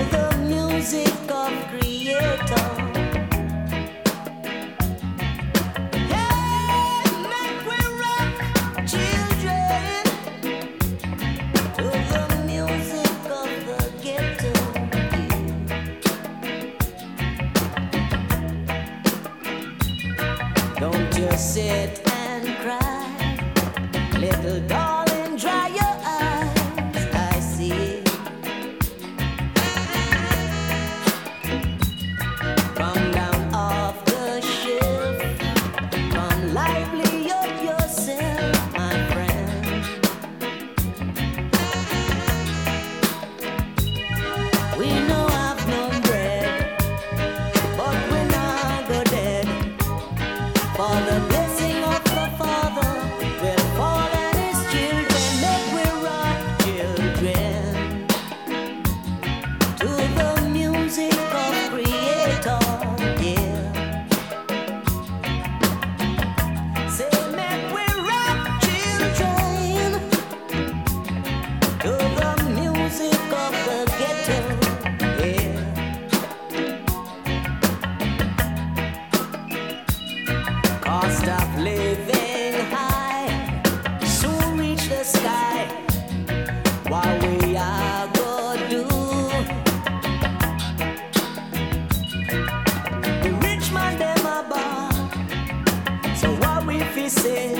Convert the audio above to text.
the music of Creator. Hey, make we rock, children, to the music of the ghetto. Don't just sit and cry, little darling, dry your eyes. I see. Come down off the shelf, come lively up yourself, my friend. We know I've no bread, but we now go dead. For the blessing of the Father will fall on His children. Make we rock, children, to the music of Creator. Yeah. Say, make we rock, children, to the music of the ghetto. Yeah. Cost of living high, soon reach the sky. What we are gonna do? The rich man them a bar, so what we fi say?